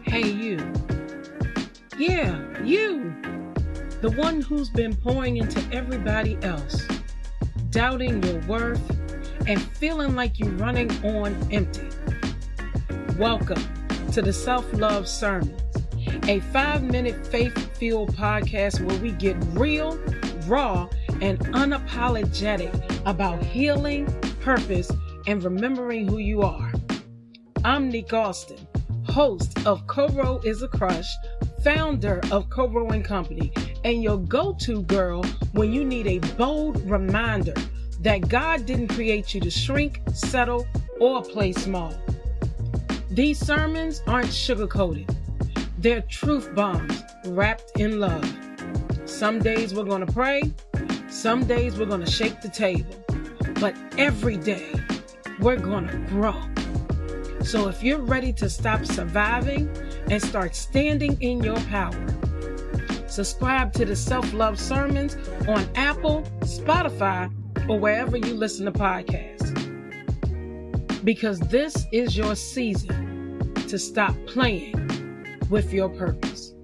Hey, you. Yeah, you. The one who's been pouring into everybody else, doubting your worth, and feeling like you're running on empty. Welcome to the Self-Love Sermons, a 5-minute faith-fueled podcast where we get real, raw, and unapologetic about healing, purpose, and remembering who you are. I'm Nick Austin, host of Co-Row is a Crush, founder of Co-Row & Company, and your go-to girl when you need a bold reminder that God didn't create you to shrink, settle, or play small. These sermons aren't sugar-coated. They're truth bombs wrapped in love. Some days we're going to pray. Some days we're going to shake the table. But every day we're going to grow. So if you're ready to stop surviving and start standing in your power, subscribe to the Self-Love Sermons on Apple, Spotify, or wherever you listen to podcasts. Because this is your season to stop playing with your purpose.